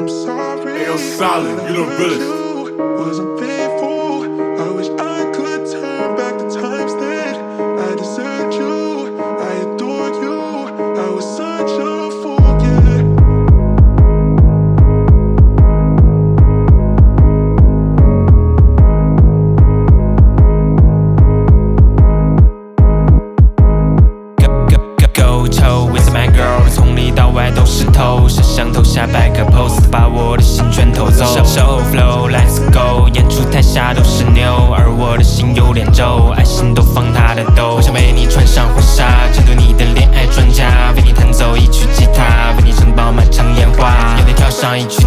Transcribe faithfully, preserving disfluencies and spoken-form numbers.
I'm sorry. Hey, yo, Solid, you the realest. Wasn't faithful. I wish I could turn back the times that I deserted you. I adored you. I was such a fool, yeah. Go to with my girl， 从里到外都是头，摄像头下摆个 pose， 把我的心全偷走。手 flow let's go， 演出台下都是牛，而我的心有点皱，爱心都放他的兜。我想为你穿上婚纱，成为你的恋爱专家，为你弹奏一曲吉他，为你承包满场烟花，也得跳上一曲